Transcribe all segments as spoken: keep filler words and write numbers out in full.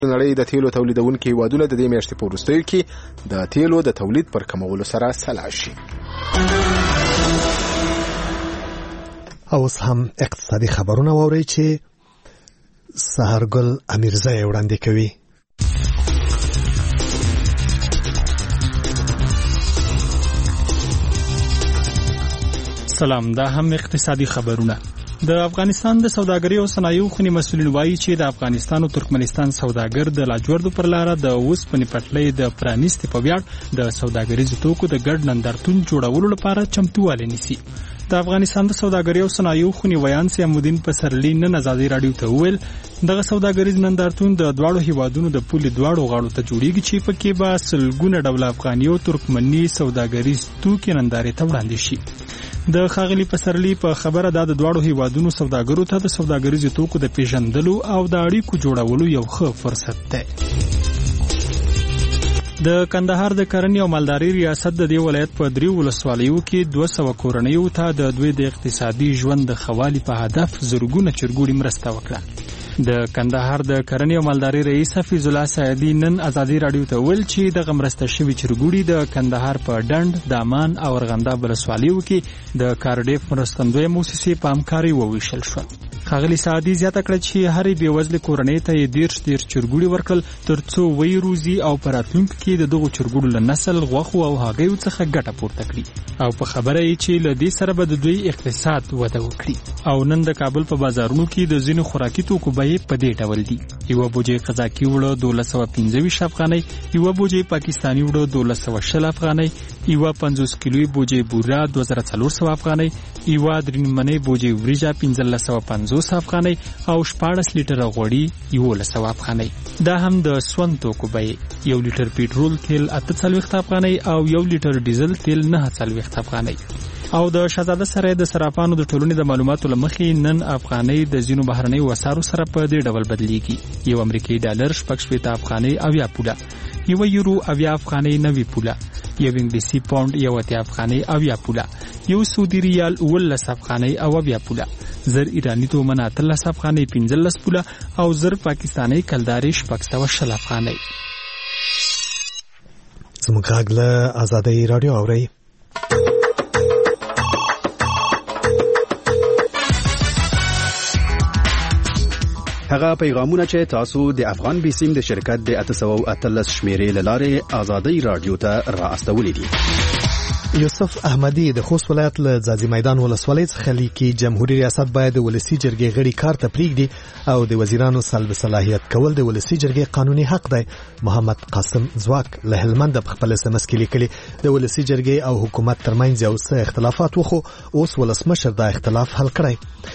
نړۍ د تیلو تولیدونکي هیوادونه د دې میاشتې په وروستیو کې د تیلو د تولید پر کمولو سره سلا شي. اوس هم اقتصادي خبرونه واورئ چې سحرګل امیرزی وړاندې کوي. سلام، دا هم اقتصادي خبرونه. د افغانستان د سوداګرۍ او صنایعو خونی مسؤلین وایي چې د افغانستان او ترکمنستان سوداګر د لاجوردو پر لاره د اوسپنې پټلۍ د پرانیستې په ویاړ د سوداګریزو توکو د ګډ نندارتون جوړولو لپاره چمتووالی نیسي. د افغانستان د سوداګرۍ او صنایعو خونی ویان سیامودین پسرلی نن ازادي رادیو ته وویل دغه سوداګریز نندارتون د دواړو هیوادونو د پولې دواړو غاړو ته جوړیږي چې پکې به سلګونه ډول افغاني او ترکمني سوداګریز توکي نندارې ته وړاندې شي. د خاغلی پسرلی په خبره دا د دواړو هیوادونو سوداګرو ته د سوداګریزو توکو د پیژندلو او د اړیکو جوړولو یو ښه فرصت دی. د کندهار د کرنې او مالدارۍ ریاست د دې ولایت په دریو ولسوالیو کې دوه سوه کورنیو ته د دوی د اقتصادي ژوند د ښه والي په هدف زرګونه چرګوړي مرسته وکړه. د کندهار د کرنې او مالدارۍ رئیس حفیظ الله سعیدي نن ازادي رادیو ته ویل چې دغه مرسته شوي چرګوړي د کندهار په ډنډ، دامان او ارغنداب ولسوالیو کې د کارډیف مرستندویه موسسې په همکارۍ وویشل شول. ښاغلي سعدي زیاته کړه چې هرې بېوزلې کورنۍ ته یې دېرش دېرش چرګوړي ورکړل تر څو ویې روزي او په راتلونکي کې د دغو چرګوړو له نسل، غوښو او هګیو څخه ګټه پورته کړي او په خبره یې چې له دې سره به د دوی اقتصاد وده وکړي. او نن د کابل په بازارونو کې د ځینو خوراکي توکو بیې په دې ډول دي: یوه بوجۍ قزاقي وړه دولس سوه پنځه ویشت افغانۍ، یوه بوجۍ پاکستاني وړه دولس سوه شل افغانۍ، یوه پنځوس کیلوي بوجۍ بوره دوه زره څلور سوه افغانۍ، یوه درې نیمنۍ بوجۍ وریجه پنځلس سوه پنځوس افغانۍ او شپاړس لیټره غوړي یولس سوه افغانۍ. دا هم د سون توکو بیې: یو لیټر پیټرول تیل اته څلوېښت افغانۍ او یو لیټر ډیزل تیل نهه څلوېښت افغانۍ. او د شهزاده سرای د صرافانو د ټولنې د معلوماتو له مخې نن افغانۍ د ځینو بهرنیو اسعارو سره په دې ډول بدلیږي: یو امریکایي ډالر شپږ شپېته افغانۍ اویا پوله، یوه یورو اویا افغانۍ نوي پوله، یو انګلیسي پاونډ یو اتیا افغانۍ اویا پوله، یو سعودي ریال اوولس افغانۍ او اویا پوله، زر ایراني تومن اتلس افغانۍ پنځلس پوله او زر پاکستاني کلدارې شپږ سوه شل افغانۍ. زموږ غږ له ازادۍ راډیو اورئ. هغه پیغامونه چې تاسو د افغان بیسیم د شرکت د اته سوه اتلس شمیرې له لارې ازادۍ راډیو ته را استولې دي. یوسف احمدی د خوست ولایت له ځاځي میدان ولسوالۍ څخه لیکي جمهوریت ریاست باید د ولسي جرګې غړي کار ته پرېږدي او د وزیرانو سلب صلاحیت کول د ولسي جرګې قانوني حق دی. محمد قاسم ځواک له هلمند په خپل اس ام اس کې لیکلي د ولسي جرګې او حکومت ترمنځ یو څه اختلافات وخو اوس ولسمشر دا اختلاف حل کړی.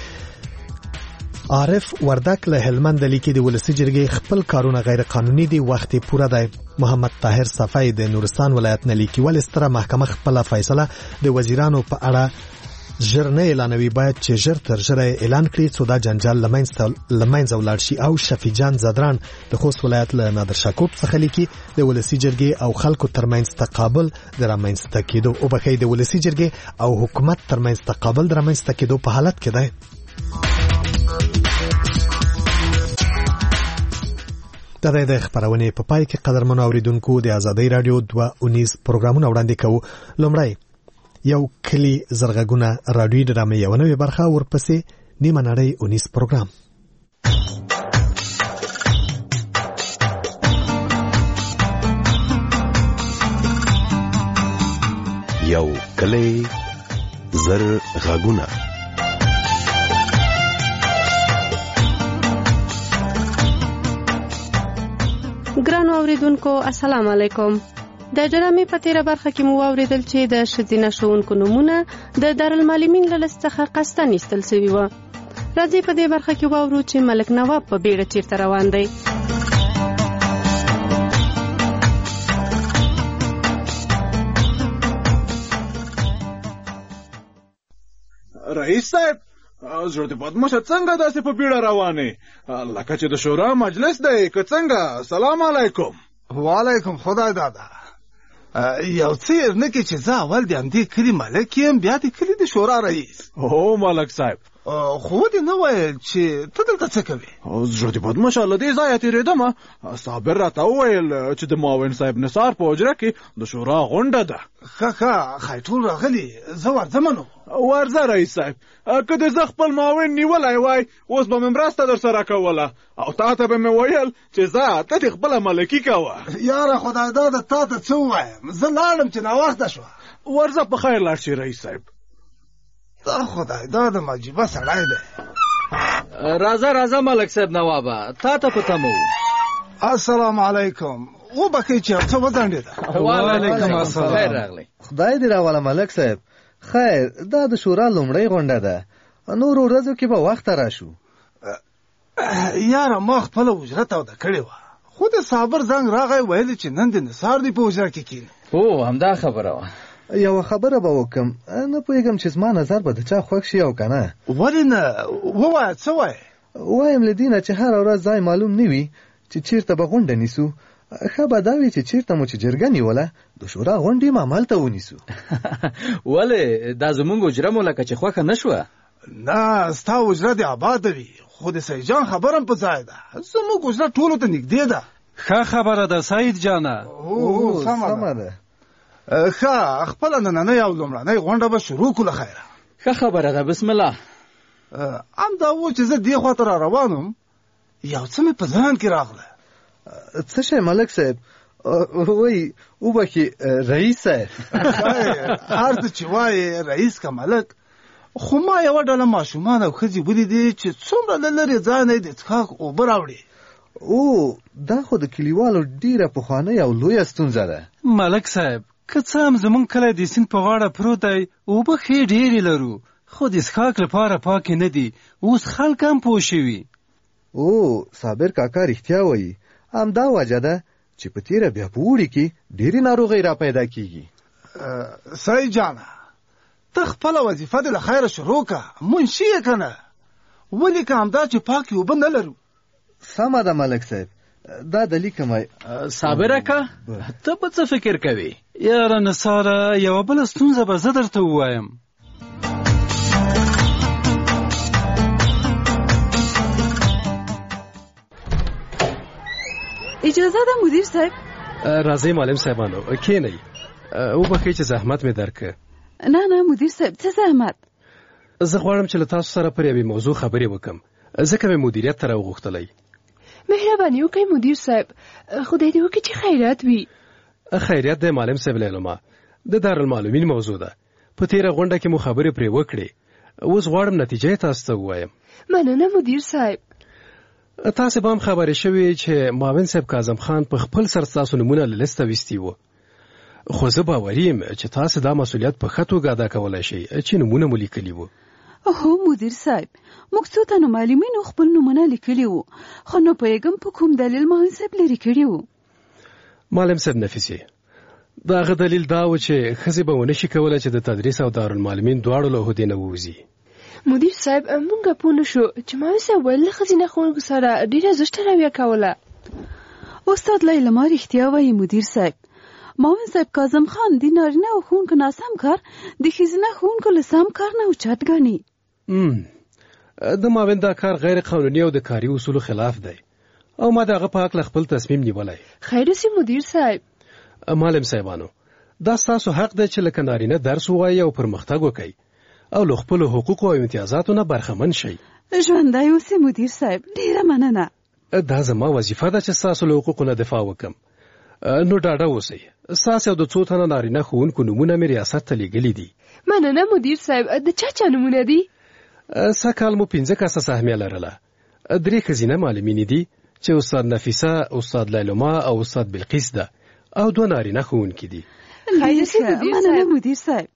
عارف وردک له هلمند لیکي د ولسي جرګې خپل کارونه غیر قانوني دي، وخت پوره دی. محمد طاهر صفای د نورستان ولایت نه لیکي ولې ستره محکمه خپل فیصله د وزیرانو په اړه ژر نه اعلانوي، باید چې ژر تر ژره اعلان کړي څو دا جنجال لمنځه ولاړ شي. او شفیجان زدران د خوست ولایت له نادر شاکوب څخه لیکي د ولسي جرګې او خلکو ترمنځ تقابل د رامنځته کېدو او بخې د ولسي جرګې او حکومت ترمنځ تقابل د رامنځته کېدو په حالت کې دی. دا د خبرونه په پای کې قدرمنو اوریدونکو د ازادۍ رادیو دوه اونیز پروګرامونه وړاندې کوو. لومړی یو کلی زرغونه رادیو ډرامې یو نوې برخه، ورپسې نیمه نړۍ اونیز پروګرام. یو کلی زرغونه. ګرانو اوریدونکو السلام علیکم. د ډرامې په تیره برخه کې مو اوریدل چې د ښځینه ښوونکو نومونه د دارالمعلمین له لست څخه قصدن ایستل شوي وو. راځئ په دې برخه کې واورو چې ملک نواب په بیړه چیرته روان دی. رئیس صاحب، زړه دې بد مشه، څنګه داسې په بیړه روانې؟ لکه چې د شورا مجلس دی که څنګه؟ سلام علیکم. وعلیکم خدای دادا. یو څیر نه کې چې زه اول د همدې کلي ملک یم، بیا د کلي د شورا رئیس. هو ملک صاحب، خو دې نه ویل چې ته دلته څه کوې؟ زړه دې بدمشه له دې ځایه تېرېدم. صابر راته وویل چې د معاون صاحب نثار په حجره کې د شورا غونډه ده. ښه ښه ښایي ټول راغلي، زه ورځم نو. ورځه رئیس صاحب، که دې زه خپل معاون نیولی وای اوس به مې مرسته در سره کوله او تا ته به مې ویل چې ځه ته دې خپله ملکي کوه. یاره خدای داده تا ته څه ووایم، زه لاړم چې ناوخته شوه. ورځه په خیر لاړ شي رئیس صاحب. دا خدای داده مجیبه سړی دی. راځه راځه ملک صاحب نوابه، تا ته په تمه وو. السلام علیکم. وبخښئ چې یو څه وځنډېده. وعلیکم السلام. خیر راغلی. خدای دې راوله ملک صاحب. خیر دا د شورا لومړۍ غونډه ده، نورو ورځو کې به وخته راشو. یاره ما خپله حجره توده کړې وه، خو د صابر زنګ راغی ویلې چې نن د نثار دی په حجره کې کښېني. او همدا خبره وه. یوه خبره به وکم، نه پوهېږم چې زما نظر به د چا خوښ شي او که نه. ولې نه؟ ووایه څه وایې؟ وایم له دې نه چې هره ورځ ځای معلوم نه وي چې چېرته به غونډه نیسو، ښه به دا وي چې چېرته مو چې جرګه نیوله د شورا غونډې هم همالته ونیسو. ولې دا زمونږ حجره مو لکه چې خوښه نه شوه؟ نه ستا حجره دې آباده وي، خو د سید جان خبره هم په ځای ده. زموږ حجره ټولو ته نږدې ده. ښه خبره ده سید جانه. او سمه ده. ښه خپله نننۍ او لومړنۍ غونډه به شروع کړو. له خیره ښه خبره ده، بسم الله. همدا و چې زه دې خواته را روان وم، یو څه مې په ذهن کې راغله. څه شی ملک صاحب؟ وایي وبخښي رئیس صاحب. هر څه چې وایې رئیس که ملک، خو ما یوه ډله ماشومان او ښځې ولیدې چې څومره له لرې ځای نه یې د څښاک اوبه راوړې. او دا خو د کلیوالو ډېره پخوانۍ او لویه ستونزه ده. ملک صاحب که څه هم زمونږ کلی د سیند په غاړه پروت دی، اوبه ښې ډېرې لرو، خو د څښاک لپاره پاکې نه دي. اوس خلک هم پوه شوي. او صابر کاکا رښتیا وایي، همدا وجه ده چې په تیره بیا په اوړي کې ډېرې ناروغۍ را پیدا کېږي. سید جانه ته خپله وظیفه دې له خیره شروع که، منشي یې که نه؟ ولې که همدا چې پاکې اوبه نه لرو. سمه ده ملک صاحب، دا د لیکم. صابره که ته په څه فکر کوې؟ یاره نثاره یوه بله ستونزه به زه درته ووایم. اجازه ده مدیر صاحب؟ راځئ معلم صاحبانو کښېنئ. وبخښئ چې زحمت مې درکړ. نه نه مدیر صاحب څه زحمت؟ زه غواړم چې له تاسو سره پر یوې موضوع خبرې وکړم، ځکه مې مدیریت ته راوغوښتلی. مهرباني وکړئ مدیر صاحب، خدای دې وکړي چې خیرات وي. خیریت دی معلم صاحب لیلما، د دارالمعلومین موضوع ده. په تیره غونډه کې مو خبرې پرې وکړې، اوس غواړم نتیجه یې تاسو ته ووایم. مننه مدیر صاحب. تاسو به هم خبرې شوې چې معاون صاحب کاظم خان په خپل سر ستاسو نومونه له لیسته ویستي وو، خو زه باوري یم چې تاسو دا مسؤلیت په ښه توګه ادا کولی شئ چې نومونه مو لیکلي وو. هو مدیر صاحب، موږ څو تنو معلمینو خپل نومونه لیکلي وو، خو نه پوهېږم په کوم دلیل معاون صاحب لرې کړي وو. معلم صاحب نفیسي، د هغه دلیل دا و چې ښځې به ونه شي کولی چې د تدریس او دارالمعلمین دواړو له عهدې نه ووځي. مدیر صاحب موږ پوه نه شو چې معاون صاحب ویل له ښځینه ښوونکو سره ډېره زشته رویه کوله. استاد لیلما رښتیا وایي مدیر صاحب، معاون صاحب کاظم خان د نارینه او ښوونکو ناسم کار د ښځینه ښوونکو له سم کار نه اوچت ګڼي. د معاون دا کار غیر قانوني او د کاري اصولو خلاف دی او ما د هغه په هکله خپل تصمیم نیولی. خیر سي مدیر صاحب. معلم صاحبانو، دا ستاسو حق دی چې لکه نارینه درس ووایي او پرمختګ وکړئ او له خپلو حقوقو او امتیازاتو نه برخمن شئ. ژوندی اوسئ مدیر صاحب، ډېره مننه. دا زما وظیفه ده چې ستاسو له حقوقو نه دفاع وکړم. نو ډاډه اوسئ، ستاسو او د څو تنه نارینه ښوونکو نومونه مې ریاست ته لیږلي دي. مننه مدیر صاحب. د چا چا نومونه دي؟ سږ کال مو پنځه کسه سهمیه لرله. درې ښځینه معلمینې دي چې استاد نفیسه، استاد لیلما او استاد بلقیس ده، او دوه نارینه ښوونکي دي. مننه مدیر صاحب.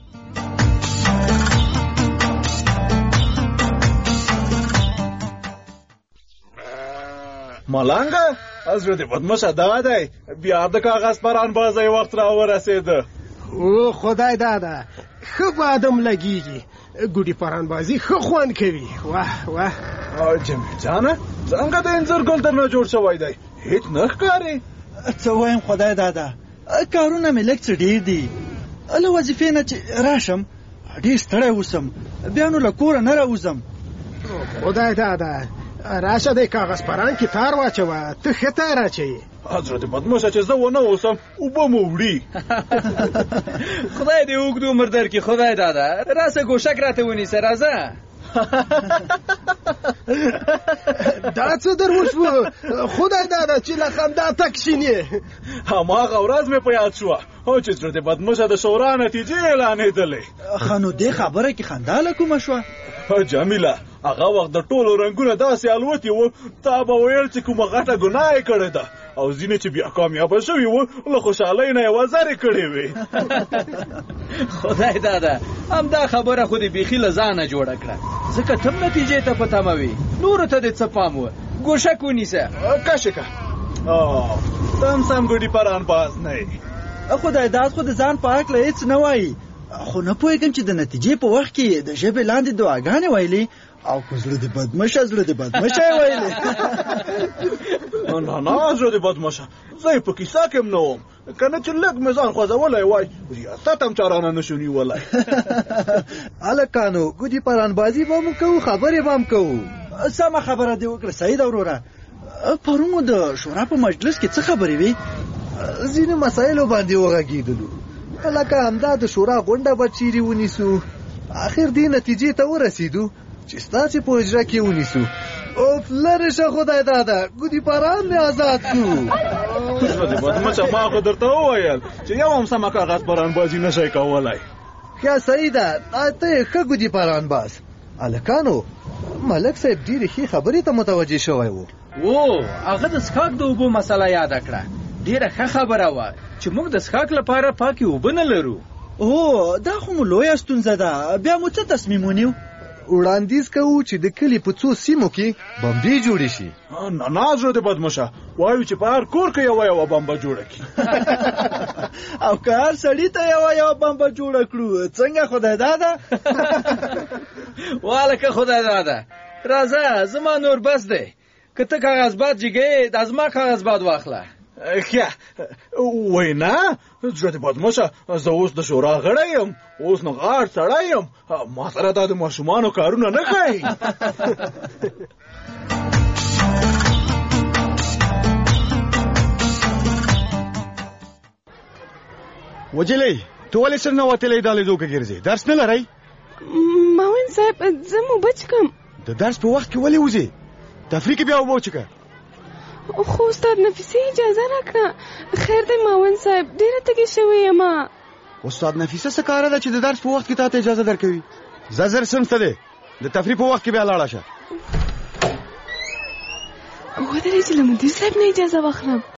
ملنګه زړه دې بدمشه دا دی، بیا د کاغذ پران بازۍ وخت را ورسېده. او خدای داده ښه بادم لګېږي، ګوډي پران بازي ښه خوند کوي. واه واه. جمیل جانه څنګه د انځر ګل درنه جوړ شوی دی؟ هیڅ نه ښکاري. څه وایم خدای داده، کارونه مې لږ څه ډېر دي، له وظیفې نه چې راشم ډېر ستړی اوسم، بیا نو له کوره نه راوځم. خدای داده، راشه د کاغذ پران کې تار واچوه، ته ښه تار اچوي. حضرت بدمشه چې زه ونه اوسم اوبه مو وړي. خدای دې اوږد عمر درکړي. خدای داده راسه ګوشک راته ونیسه، راځه. دا څه در وشوه؟ خدای داده چې له خندا تک شینې. هماغه ورځ مې په یاد شوه چې زړه د بدمشه د شورا نتیجې اعلانېدلې. ښه نو دې خبره کې خندا له کومه شوه؟ جمیله هغه وخت د ټولو رنګونه داسې الوتي وو، تا به ویل چې کومه غټه ګناه یې کړې ده، او ځینې چې بیا کامیابه شوي وو له خوشحالۍ نه یې وزرې کړې وې. خدای داده همدا خبره خو دې بیخي له ځانه جوړه کړه، ځکه ته هم نتیجې ته په تمه وې، نورو ته دې څه پام و. ګوشک ونیسه. کشکه ته هم سم ګوډي پران باز نه یې. خدای داد خو د ځان په هکله هېڅ نه وایي، خو نه پوهېږم چې د نتیجې په وخت کې د ژبې لاندې دعاګانې ویلې او که زړه د بدمشه زړه د بدمشه یې ویلې. نه نه زړه د بدمشه زه یې په کیسه کې هم نه وم، که نه چې لږ مې ځان خوځولی وای ریاست هم چارانه نه شو نیولی. هلکانو ګوډي پرانبازي به مو کوو، خبرې به هم کوو. سمه خبره دې وکړه سعید وروره. پرون مو د شورا په مجلس کې څه خبرې وې؟ ځینې مسایلو باندې وغږېدلو، لکه همدا د شورا غونډه به چیرې ونیسو. آخر دې نتیجې ته ورسېدو چې ستاسې په اجرا کې ونیسو. اوف لرې شه خدای داده، ګوډي پران مې آزاد کړو. زړه د بدمشه ما خو درته وویل چې یو هم سمه کاغذ پرانبازي نه شئ کولی. ښه سعیده ته یې ښه ګوډي پرانباز. هلکانو ملک صاحب ډېرې ښې خبرې ته متوجه شوی و. او هغه د څښاک د اوبو مسله یاده کړه، ډېره ښه خبره وه چې موږ د څښاک لپاره پاکې اوبه نه لرو. او دا خو مو لویه ستونزه ده، بیا مو څه تصمیم ونیو؟ وړاندیز کوو چې د کلي په څو سیمو کې بمبې جوړې شي. نه نه زړه د بدمشه وایو چې په هر کور کې یوه یوه بمبه جوړه کړي. او که هر سړي ته یوه یوه بمبه جوړه کړو څنګه خدای داده؟ والکه خدای داده راځه، زما نور بس دی، که ته کاغذ باد جګې د زما کاغذ باد واخله. ښه وای نه زړه د بدمشه زه اوس د شورا غړی یم، اوس نو غاړ سړی یم، ما سره دا د ماشومانو کارونه نه کوي. وجلې ته ولې سر نه وتلی دا لیدو که ګرځې؟ درس نه لرئ؟ معاون صاحب زه مو بچ کم. د درس په وخت کې ولې وځې؟ تفریح کې بیا اوبه وچکه. خو استاد نفیسي اجازه راکړه. خیر دی معاون صاحب ډېره تږې شوې یم. استاد نفیسه څه کاره ده چې د درس په وخت کې تا ته اجازه درکوي؟ ځه زر صنف ته دی، د تفریح په وخت کې بیا لاړه شه. ودرې چې له مدیر صاحب نه اجازه واخلم.